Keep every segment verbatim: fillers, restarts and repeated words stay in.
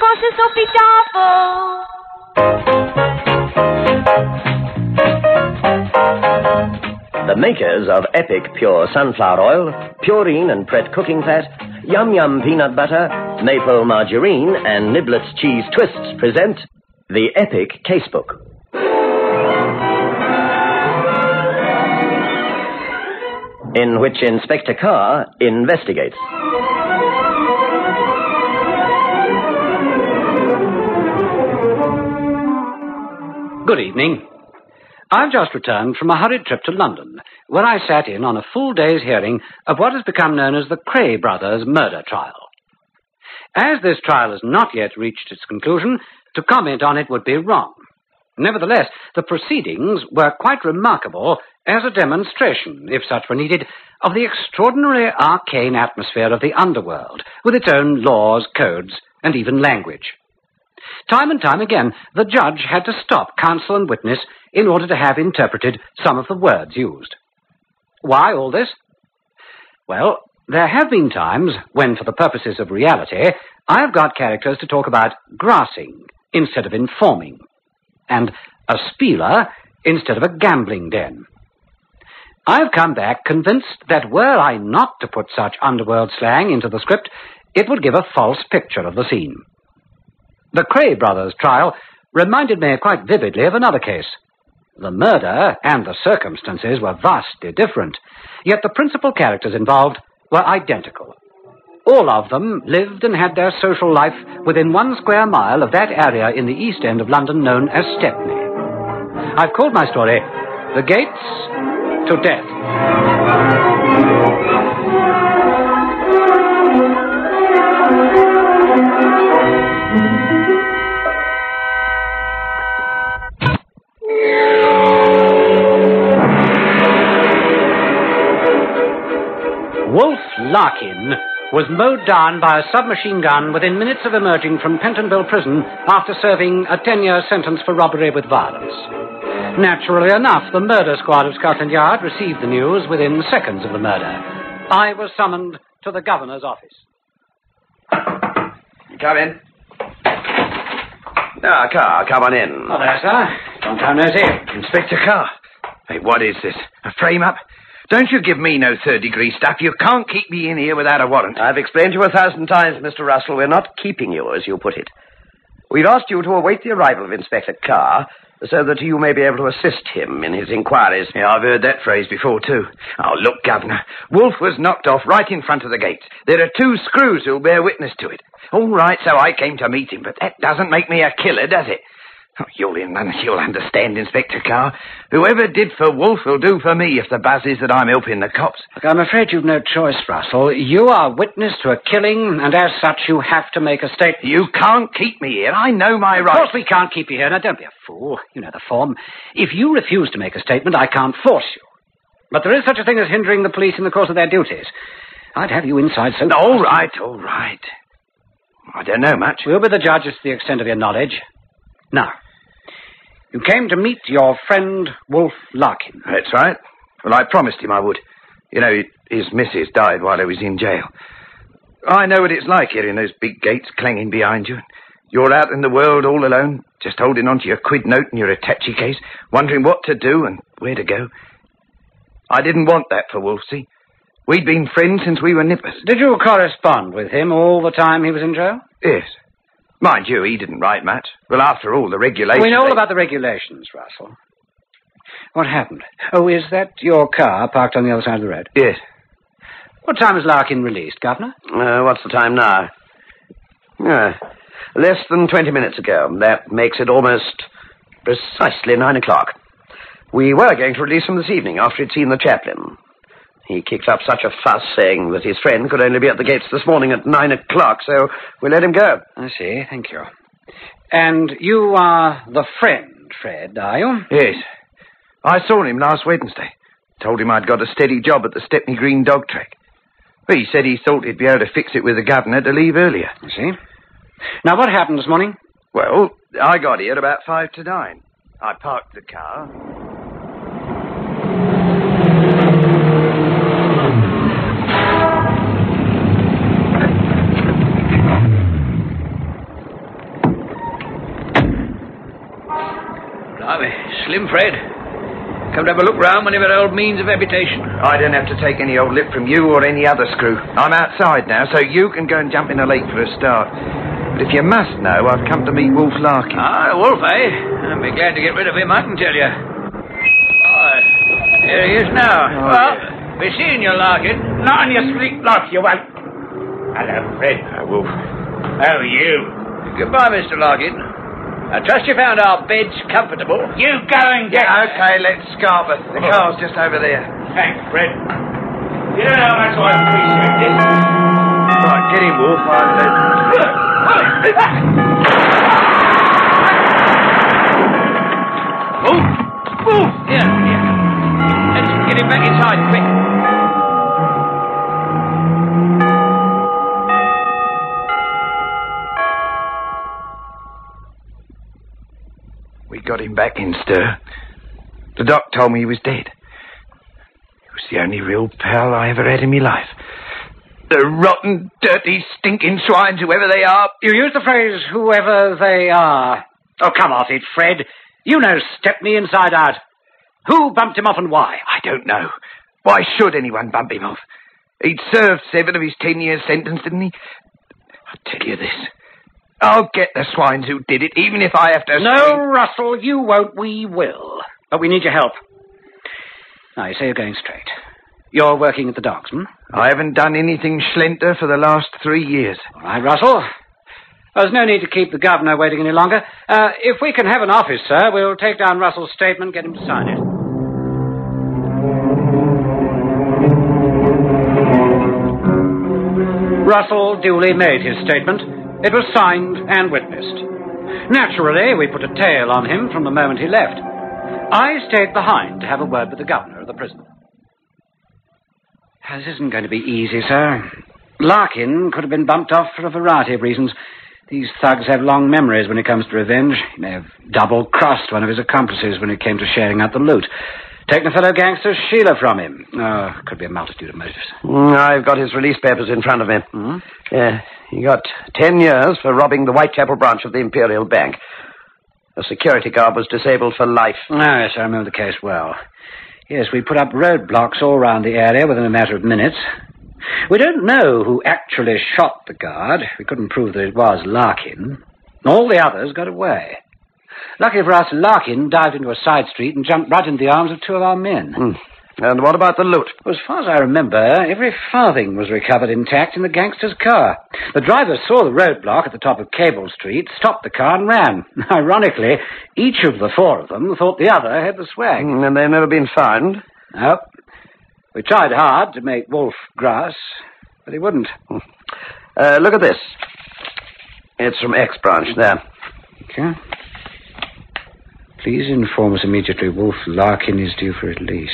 große Sophie Tafel. The makers of Epic Pure Sunflower Oil, Purine and Pret Cooking Fat, Yum Yum Peanut Butter, Maple Margarine, and Niblets Cheese Twists present the Epic Casebook. In which Inspector Carr investigates. Good evening. I've just returned from a hurried trip to London, where I sat in on a full day's hearing of what has become known as the Cray brothers murder trial. As this trial has not yet reached its conclusion, to comment on it would be wrong. Nevertheless, the proceedings were quite remarkable as a demonstration, if such were needed, of the extraordinary arcane atmosphere of the underworld, with its own laws, codes, and even language. Time and time again, the judge had to stop counsel and witness in order to have interpreted some of the words used. Why all this? Well, there have been times when, for the purposes of reality, I have got characters to talk about grassing instead of informing, and a spieler instead of a gambling den. I've come back convinced that were I not to put such underworld slang into the script, it would give a false picture of the scene. The Cray brothers' trial reminded me quite vividly of another case. The murder and the circumstances were vastly different, yet the principal characters involved were identical. All of them lived and had their social life within one square mile of that area in the East End of London known as Stepney. I've called my story The Gates to Death. Wolf Larkin was mowed down by a submachine gun within minutes of emerging from Pentonville Prison after serving a ten-year sentence for robbery with violence. Naturally enough, the murder squad of Scotland Yard received the news within seconds of the murder. I was summoned to the governor's office. Come in. Ah, Carr, come on in. Oh, there, sir. Long time no see. Inspector Carr. Hey, what is this? A frame-up? Don't you give me no third-degree stuff. You can't keep me in here without a warrant. I've explained to you a thousand times, Mister Russell, we're not keeping you, as you put it. We've asked you to await the arrival of Inspector Carr so that you may be able to assist him in his inquiries. Yeah, I've heard that phrase before, too. Oh, look, Governor. Wolf was knocked off right in front of the gates. There are two screws who'll bear witness to it. All right, so I came to meet him, but that doesn't make me a killer, does it? Oh, you'll, you'll understand, Inspector Carr. Whoever did for Wolf will do for me if the buzz is that I'm helping the cops. Look, I'm afraid you've no choice, Russell. You are witness to a killing, and as such you have to make a statement. You can't keep me here. I know my rights. Of course we can't keep you here. Now, don't be a fool. You know the form. If you refuse to make a statement, I can't force you. But there is such a thing as hindering the police in the course of their duties. I'd have you inside so... All right, all right. I don't know much. We'll be the judge as to the extent of your knowledge. Now... You came to meet your friend, Wolf Larkin. That's right. Well, I promised him I would. You know, his missus died while he was in jail. I know what it's like hearing those big gates clanging behind you. You're out in the world all alone, just holding on to your quid note and your attache case, wondering what to do and where to go. I didn't want that for Wolf, see? We'd been friends since we were nippers. Did you correspond with him all the time he was in jail? Yes. Mind you, he didn't write much. Well, after all, the regulations... We know all they... about the regulations, Russell. What happened? Oh, is that your car parked on the other side of the road? Yes. What time was Larkin released, Governor? Uh, what's the time now? Uh, less than twenty minutes ago. That makes it almost precisely nine o'clock. We were going to release him this evening after he'd seen the chaplain. He kicked up such a fuss saying that his friend could only be at the gates this morning at nine o'clock, so we let him go. I see, thank you. And you are the friend, Fred, are you? Yes. I saw him last Wednesday. Told him I'd got a steady job at the Stepney Green dog track. Well, he said he thought he'd be able to fix it with the governor to leave earlier. I see. Now, what happened this morning? Well, I got here about five to nine. I parked the car... evening, Fred. Come to have a look round when you've had old means of habitation. I don't have to take any old lip from you or any other screw. I'm outside now, so you can go and jump in the lake for a start. But if you must know, I've come to meet Wolf Larkin. Ah, Wolf, eh? I'll be glad to get rid of him, I can tell you. Oh, here he is now. Oh, well, yeah. be seeing you, Larkin. Not on your sleep, Lark, you won't. Hello, Fred. Uh, Wolf. How are you? Goodbye, Mister Larkin. I trust you found our beds comfortable. You go and get... Yeah, okay, let's Scarborouth. The car's just over there. Thanks, Fred. You know how much I appreciate this. Right, get in, Wolf. I'll, uh... Move! Move! Here, here. Let's get him back inside, quick. We got him back in stir. The doc told me he was dead. He was the only real pal I ever had in my life. The rotten, dirty, stinking swines, whoever they are. You use the phrase, whoever they are. Oh, come off it, Fred. You know Stepney inside out. Who bumped him off and why? I don't know. Why should anyone bump him off? He'd served seven of his ten-year sentence, didn't he? I'll tell you this. I'll get the swines who did it, even if I have to... No, scream. Russell, you won't. We will. But we need your help. Now, you say you're going straight. You're working at the docks, hmm? I haven't done anything schlenter for the last three years. All right, Russell. There's no need to keep the governor waiting any longer. Uh, if we can have an office, sir, we'll take down Russell's statement, get him to sign it. Russell duly made his statement. It was signed and witnessed. Naturally, we put a tail on him from the moment he left. I stayed behind to have a word with the governor of the prison. This isn't going to be easy, sir. Larkin could have been bumped off for a variety of reasons. These thugs have long memories when it comes to revenge. He may have double-crossed one of his accomplices when it came to sharing out the loot. Taken a fellow gangster's Sheila from him. Oh, could be a multitude of motives. Mm, I've got his release papers in front of me. Hmm? Yeah, he got ten years for robbing the Whitechapel branch of the Imperial Bank. The security guard was disabled for life. Oh, yes, I remember the case well. Yes, we put up roadblocks all round the area within a matter of minutes. We don't know who actually shot the guard. We couldn't prove that it was Larkin. All the others got away. Lucky for us, Larkin dived into a side street and jumped right into the arms of two of our men. Mm. And what about the loot? Well, as far as I remember, every farthing was recovered intact in the gangster's car. The driver saw the roadblock at the top of Cable Street, stopped the car and ran. Ironically, each of the four of them thought the other had the swag. Mm, and they've never been found? No. We tried hard to make Wolf grass, but he wouldn't. Uh, look at this. It's from X branch, there. Okay. Please inform us immediately Wolf Larkin is due for release.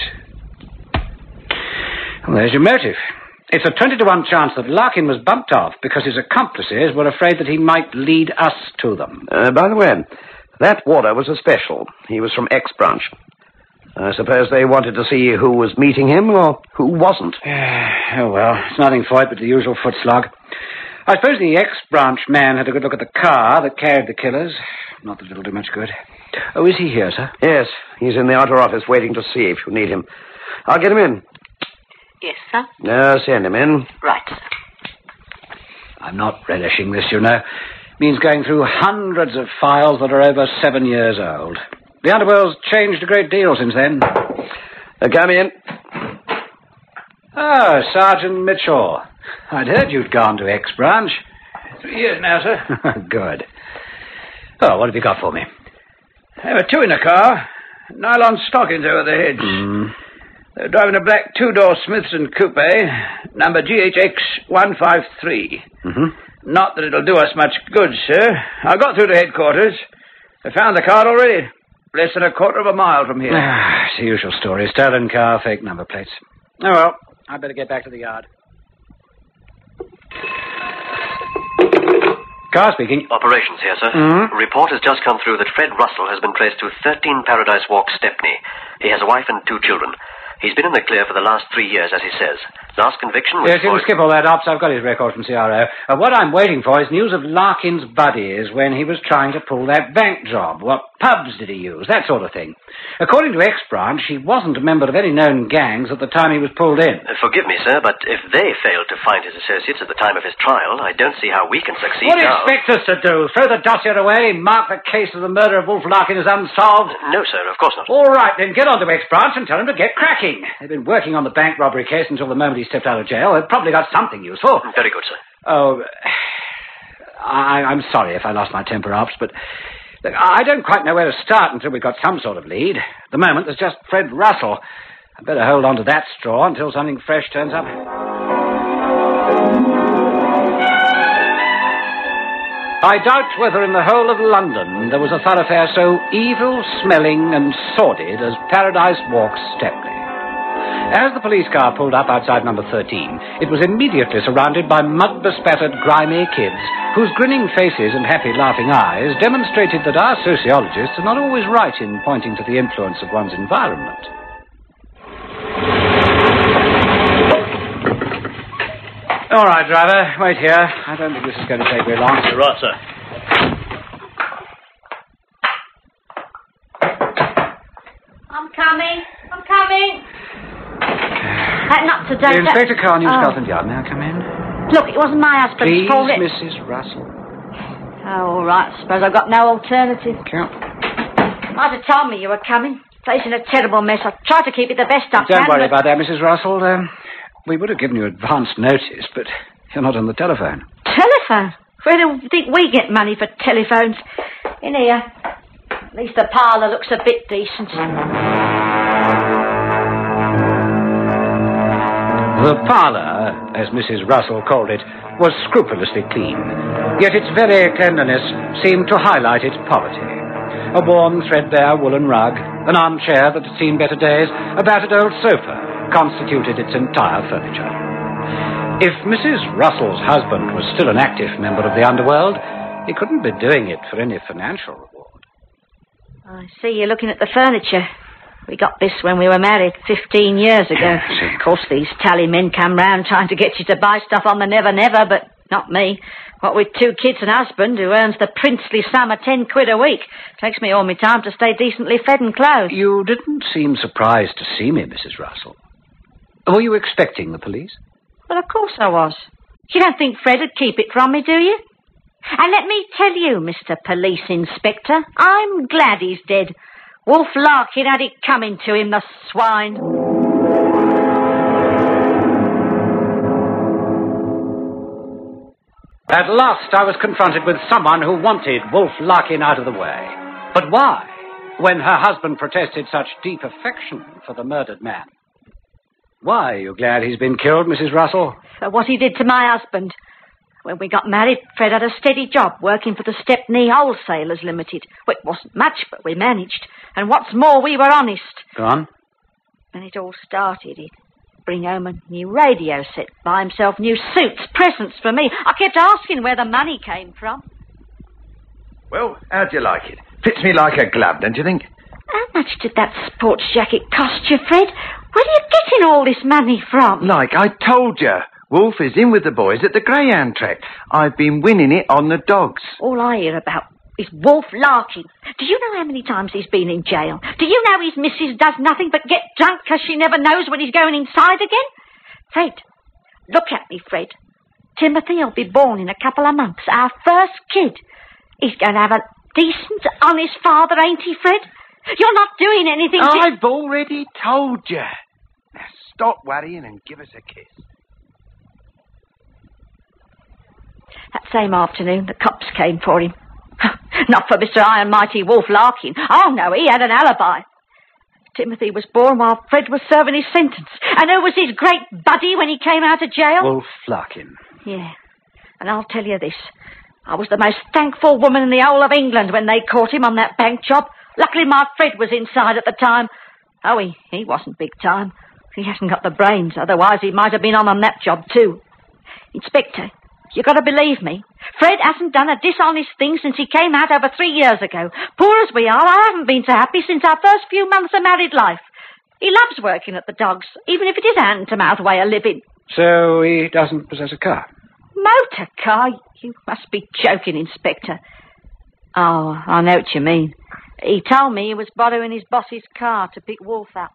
Well, there's your motive. It's a twenty to one chance that Larkin was bumped off because his accomplices were afraid that he might lead us to them. Uh, by the way, that warder was a special. He was from X branch. I suppose they wanted to see who was meeting him or who wasn't. Oh, well, it's nothing for it but the usual foot slog. I suppose the X-branch man had a good look at the car that carried the killers. Not that it'll do much good. Oh, is he here, sir? Yes, he's in the outer office waiting to see if you need him. I'll get him in. Yes, sir. No, send him in. Right. I'm not relishing this, you know. Means going through hundreds of files that are over seven years old. The underworld's changed a great deal since then. Uh, come in. Oh, Sergeant Mitchell. I'd heard you'd gone to X-Branch. Three years now, sir. Good. Oh, what have you got for me? There were two in the car. Nylon stockings over the heads. Mm. They were driving a black two-door Smithson coupe, number G H X one five three. Mm-hmm. Not that it'll do us much good, sir. I got through to headquarters. They found the car already. Less than a quarter of a mile from here. Ah, it's the usual story. Stolen car, fake number plates. Oh, well, I'd better get back to the yard. Car speaking. Operations here, sir. Mm-hmm. Report has just come through that Fred Russell has been traced to thirteen Paradise Walk, Stepney. He has a wife and two children. He's been in the clear for the last three years, as he says. Last conviction was Yes, you can for... skip all that, Ops. I've got his record from C R O. Uh, what I'm waiting for is news of Larkin's buddies when he was trying to pull that bank job. What pubs did he use? That sort of thing. According to X-Branch, he wasn't a member of any known gangs at the time he was pulled in. Uh, forgive me, sir, but if they failed to find his associates at the time of his trial, I don't see how we can succeed What do you now. expect us to do? Throw the dossier away? Mark the case of the murder of Wolf Larkin as unsolved? No, sir, of course not. All right, then get on to X-Branch and tell him to get cracking. They've been working on the bank robbery case until the moment he stepped out of jail. They've probably got something useful. Very good, sir. Oh, I, I'm sorry if I lost my temper, Ops, but look, I don't quite know where to start until we've got some sort of lead. At the moment, there's just Fred Russell. I'd better hold on to that straw until something fresh turns up. I doubt whether in the whole of London there was a thoroughfare so evil-smelling and sordid as Paradise Walk, Stepney. As the police car pulled up outside number thirteen, it was immediately surrounded by mud-bespattered, grimy kids, whose grinning faces and happy, laughing eyes demonstrated that our sociologists are not always right in pointing to the influence of one's environment. All right, driver, wait here. I don't think this is going to take very long. Right, sir. I'm coming. I'm coming. Uh, not today. Inspector Carr, New Oh. Scotland Yard. May I come in? Look, it wasn't my husband's Please, fault. It... Missus Russell. Oh, all right. I suppose I've got no alternative. Count. Might have told me you were coming. Facing a terrible mess. I tried to keep it the best I can. Don't worry but... about that, Missus Russell. Um, we would have given you advance notice, but you're not on the telephone. Telephone? Where do you think we get money for telephones? In here. At least the parlour looks a bit decent. The parlour, as Missus Russell called it, was scrupulously clean. Yet its very cleanliness seemed to highlight its poverty. A worn, threadbare woolen rug, an armchair that had seen better days, a battered old sofa constituted its entire furniture. If Missus Russell's husband was still an active member of the underworld, he couldn't be doing it for any financial reward. I see you're looking at the furniture. We got this when we were married fifteen years ago. Yes. Of course, these tally men come round trying to get you to buy stuff on the never-never, but not me. What with two kids and a husband who earns the princely sum of ten quid a week. Takes me all my time to stay decently fed and clothed. You didn't seem surprised to see me, Missus Russell. Were you expecting the police? Well, of course I was. You don't think Fred would keep it from me, do you? And let me tell you, Mister Police Inspector, I'm glad he's dead. Wolf Larkin had it coming to him, the swine. At last I was confronted with someone who wanted Wolf Larkin out of the way. But why, when her husband protested such deep affection for the murdered man? Why are you glad he's been killed, Missus Russell? For what he did to my husband. When we got married, Fred had a steady job working for the Stepney Wholesalers Limited. Well, it wasn't much, but we managed. And what's more, we were honest. Go on. When it all started, he'd bring home a new radio set, buy himself new suits, presents for me. I kept asking where the money came from. Well, how do you like it? Fits me like a glove, don't you think? How much did that sports jacket cost you, Fred? Where are you getting all this money from? Like I told you, Wolf is in with the boys at the greyhound track. I've been winning it on the dogs. All I hear about is Wolf Larkin. Do you know how many times he's been in jail? Do you know his missus does nothing but get drunk because she never knows when he's going inside again? Fred, look at me, Fred. Timothy will be born in a couple of months, our first kid. He's going to have a decent, honest father, ain't he, Fred? You're not doing anything to... I've already told you. Now stop worrying and give us a kiss. That same afternoon, the cops came for him. Not for Mister Iron Mighty Wolf Larkin. Oh, no, he had an alibi. Timothy was born while Fred was serving his sentence. And who was his great buddy when he came out of jail? Wolf Larkin. Yeah. And I'll tell you this. I was the most thankful woman in the whole of England when they caught him on that bank job. Luckily my Fred was inside at the time. Oh, he, he wasn't big time. He hasn't got the brains. Otherwise he might have been on on that job too. Inspector, you got to believe me. Fred hasn't done a dishonest thing since he came out over three years ago. Poor as we are, I haven't been so happy since our first few months of married life. He loves working at the dogs, even if it is hand-to-mouth way of living. So he doesn't possess a car? Motor car? You must be joking, Inspector. Oh, I know what you mean. He told me he was borrowing his boss's car to pick Wolf up.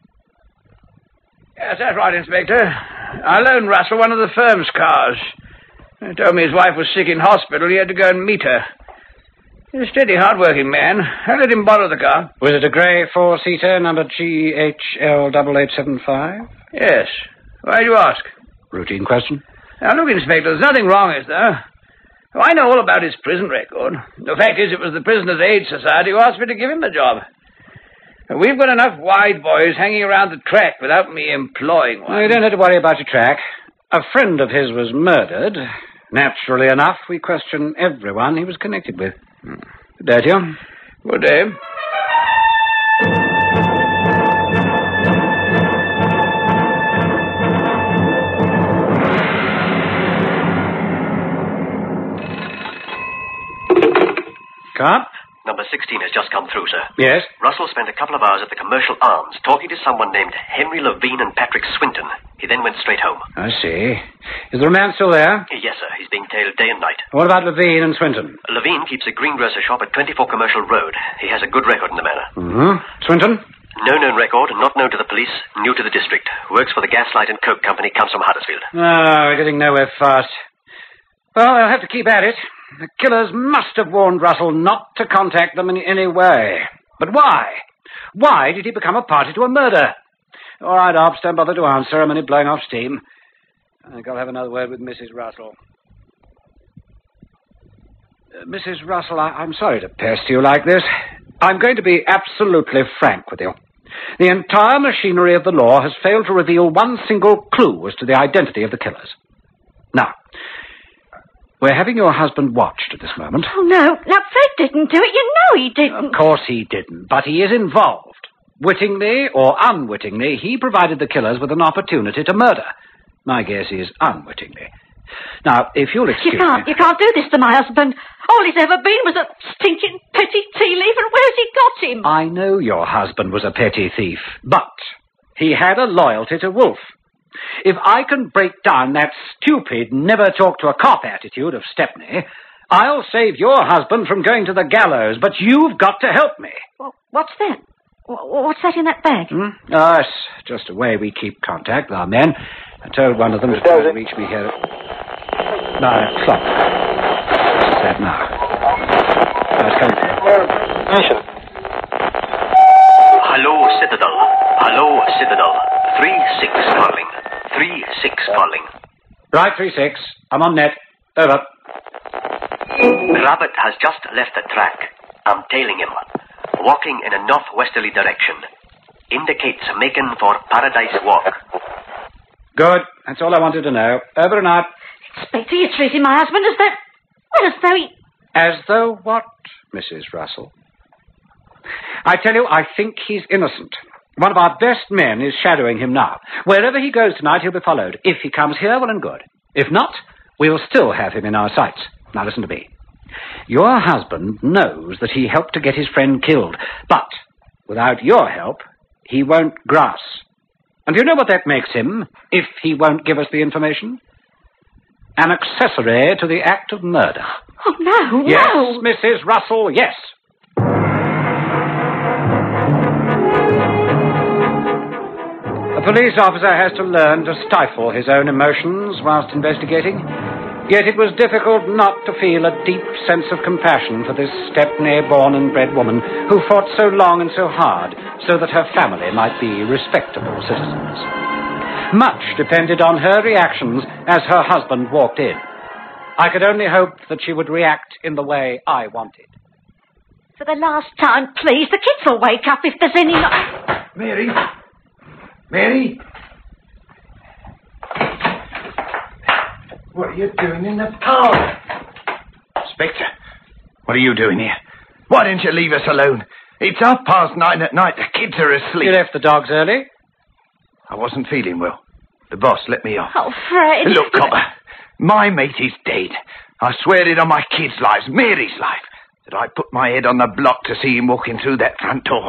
Yes, that's right, Inspector. I loaned Russell one of the firm's cars. He told me his wife was sick in hospital. He had to go and meet her. He's a steady, hard-working man. I let him borrow the car. Was it a grey four-seater, number G H L eight eight seven five? Yes. Why do you ask? Routine question. Now, look, Inspector, there's nothing wrong, is there? Oh, I know all about his prison record. The fact is, it was the Prisoners' Aid Society who asked me to give him the job. We've got enough wide boys hanging around the track without me employing one. Well, you don't have to worry about your track. A friend of his was murdered. Naturally enough, we question everyone he was connected with. Good day to you. Good day. Car? Number sixteen has just come through, sir. Yes? Russell spent a couple of hours at the Commercial Arms talking to someone named Henry Levine and Patrick Swinton. He then went straight home. I see. Is the man still there? Yes, sir. He's being tailed day and night. What about Levine and Swinton? Levine keeps a greengrocer shop at twenty-four Commercial Road. He has a good record in the matter. Mm-hmm. Swinton? No known record, not known to the police, new to the district. Works for the Gaslight and Coke Company, comes from Huddersfield. Oh, we're getting nowhere fast. Well, I'll have to keep at it. The killers must have warned Russell not to contact them in any way. But why? Why did he become a party to a murder? All right, Ops, don't bother to answer. I'm only blowing off steam. I think I'll have another word with Missus Russell. Uh, Missus Russell, I- I'm sorry to pester you like this. I'm going to be absolutely frank with you. The entire machinery of the law has failed to reveal one single clue as to the identity of the killers. Now, we're having your husband watched at this moment. Oh, no. Now, Fred didn't do it. You know he didn't. Of course he didn't, but he is involved. Wittingly or unwittingly, he provided the killers with an opportunity to murder. My guess is unwittingly. Now, if you'll excuse You can't, me... you can't do this to my husband. All he's ever been was a stinking petty tea leaf, and where's he got him? I know your husband was a petty thief, but he had a loyalty to Wolf. If I can break down that stupid, never-talk-to-a-cop attitude of Stepney, I'll save your husband from going to the gallows, but you've got to help me. Well, what's that? What's that in that bag? Hmm? Oh, it's just a way we keep contact with our men. I told one of them to try to reach me here at nine o'clock. What's that now? Oh, it's coming from... Hello, Citadel. Hello, Citadel. three six calling. three six calling. Right, three six. I'm on net. Over. Rabbit has just left the track. I'm tailing him. Walking in a northwesterly direction. Indicates making for Paradise Walk. Good. That's all I wanted to know. Over and out. Inspector, you're treating my husband as though... Well, as though he... As though what, Missus Russell? I tell you, I think he's innocent. One of our best men is shadowing him now. Wherever he goes tonight, he'll be followed. If he comes here, well and good. If not, we'll still have him in our sights. Now listen to me. Your husband knows that he helped to get his friend killed, but without your help, he won't grass. And do you know what that makes him, if he won't give us the information? An accessory to the act of murder. Oh, no, no. Yes, Missus Russell, yes. A police officer has to learn to stifle his own emotions whilst investigating. Yet it was difficult not to feel a deep sense of compassion for this Stepney-born and bred woman who fought so long and so hard so that her family might be respectable citizens. Much depended on her reactions as her husband walked in. I could only hope that she would react in the way I wanted. For the last time, please, the kids will wake up if there's any... Mary? Mary? What are you doing in the parlour? Inspector, what are you doing here? Why didn't you leave us alone? It's half past nine at night. The kids are asleep. You left the dogs early? I wasn't feeling well. The boss let me off. Oh, Fred. Look, Copper, my mate is dead. I swear it on my kids' lives, Mary's life, that I put my head on the block to see him walking through that front door.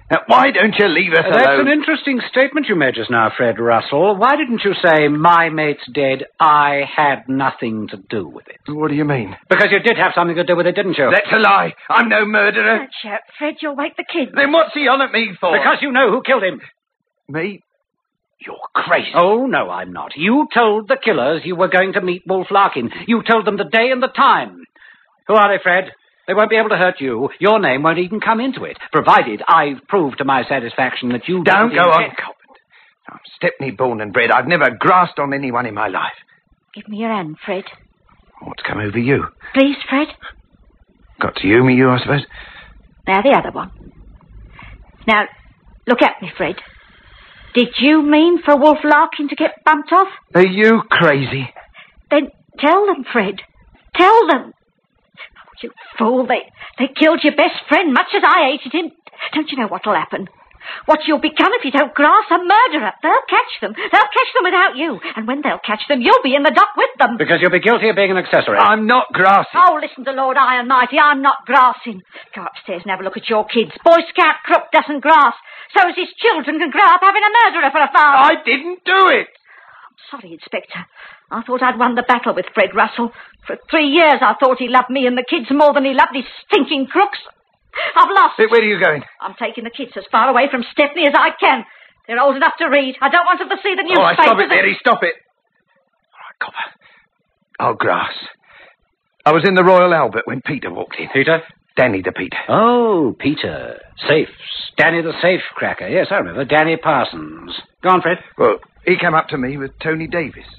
Now, why don't you leave us Uh, that's alone? an interesting statement you made just now, Fred Russell. Why didn't you say, my mate's dead, I had nothing to do with it? What do you mean? Because you did have something to do with it, didn't you? That's a lie. I'm no murderer. Don't shout, Fred. You'll wake the kids. Then what's he on at me for? Because you know who killed him. Me? You're crazy. Oh, no, I'm not. You told the killers you were going to meet Wolf Larkin. You told them the day and the time. Who are they, Fred? They won't be able to hurt you. Your name won't even come into it, provided I've proved to my satisfaction that you Don't didn't go on, intend- Cobbett. I'm Stepney born and bred. I've never grasped on anyone in my life. Give me your hand, Fred. What's come over you? Please, Fred. Got to humour you, I suppose? Now the other one. Now, look at me, Fred. Did you mean for Wolf Larkin to get bumped off? Are you crazy? Then tell them, Fred. Tell them. Oh, you fool. They, they killed your best friend, much as I hated him. Don't you know what'll happen? What you'll become if you don't grasp a murderer. They'll catch them. They'll catch them without you. And when they'll catch them, you'll be in the dock with them. Because you'll be guilty of being an accessory. I'm not grassy. Oh, listen to Lord High and Mighty. I'm not grassing. Go upstairs and have a look at your kids. Boy Scout Crook doesn't grass. So as his children can grow up having a murderer for a father. I didn't do it. Sorry, Inspector. I thought I'd won the battle with Fred Russell. For three years I thought he loved me and the kids more than he loved his stinking crooks. I've lost. Where are you going? I'm taking the kids as far away from Stepney as I can. They're old enough to read. I don't want them to see the All right, newspapers. stop it, Mary, stop it. All right, Copper. I'll grass. I was in the Royal Albert when Peter walked in. Peter? Danny the Peter. Oh, Peter. Safes. Danny the safe cracker. Yes, I remember. Danny Parsons. Go on, Fred. Well, he came up to me with Tony Davis.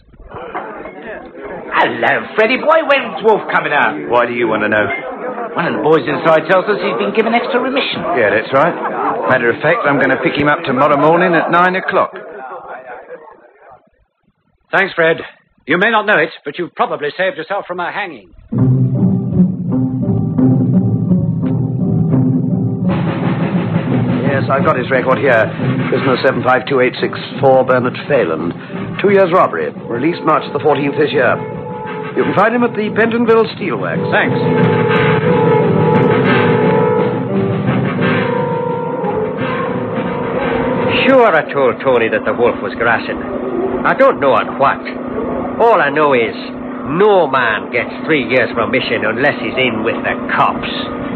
Hello, Freddie boy. When's Wolf coming out? Why do you want to know? One of the boys inside tells us he's been given extra remission. Yeah, that's right. Matter of fact, I'm going to pick him up tomorrow morning at nine o'clock. Thanks, Fred. You may not know it, but you've probably saved yourself from a hanging. Yes, I've got his record here. Prisoner seven five two eight six four, Bernard Phelan. Two years robbery. Released March the fourteenth this year. You can find him at the Pentonville Steelworks. Thanks. Sure, I told Tony that the wolf was grassing. I don't know on what. All I know is no man gets three years remission unless he's in with the cops.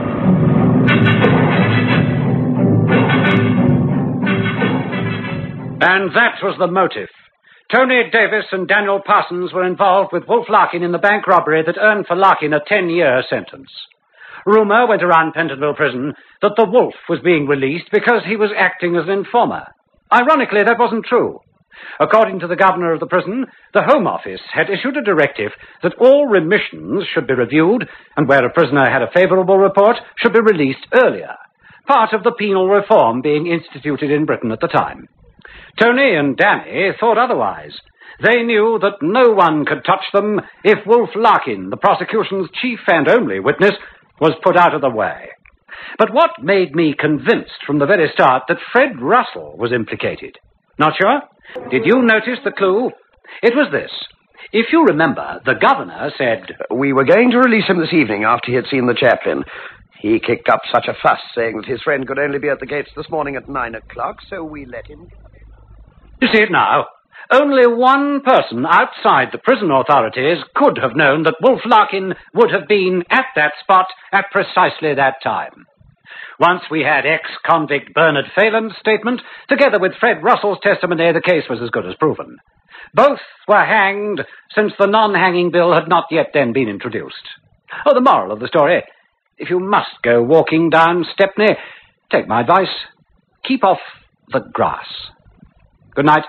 And that was the motive. Tony Davis and Daniel Parsons were involved with Wolf Larkin in the bank robbery that earned for Larkin a ten-year sentence. Rumour went around Pentonville Prison that the Wolf was being released because he was acting as an informer. Ironically, that wasn't true. According to the governor of the prison, the Home Office had issued a directive that all remissions should be reviewed, and where a prisoner had a favourable report, should be released earlier, part of the penal reform being instituted in Britain at the time. Tony and Danny thought otherwise. They knew that no one could touch them if Wolf Larkin, the prosecution's chief and only witness, was put out of the way. But what made me convinced from the very start that Fred Russell was implicated? Not sure? Did you notice the clue? It was this. If you remember, the governor said... We were going to release him this evening after he had seen the chaplain. He kicked up such a fuss, saying that his friend could only be at the gates this morning at nine o'clock, so we let him... You see it now. Only one person outside the prison authorities could have known that Wolf Larkin would have been at that spot at precisely that time. Once we had ex-convict Bernard Phelan's statement, together with Fred Russell's testimony, the case was as good as proven. Both were hanged, since the non-hanging bill had not yet then been introduced. Oh, the moral of the story: if you must go walking down Stepney, take my advice. Keep off the grass. Good night.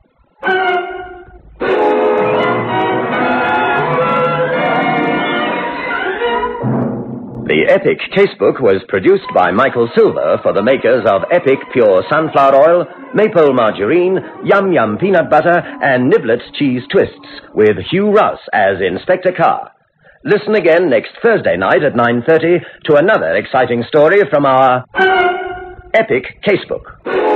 The Epic Casebook was produced by Michael Silver for the makers of Epic Pure Sunflower Oil, Maple Margarine, Yum Yum Peanut Butter, and Niblets Cheese Twists, with Hugh Rouse as Inspector Carr. Listen again next Thursday night at nine thirty to another exciting story from our Epic Casebook.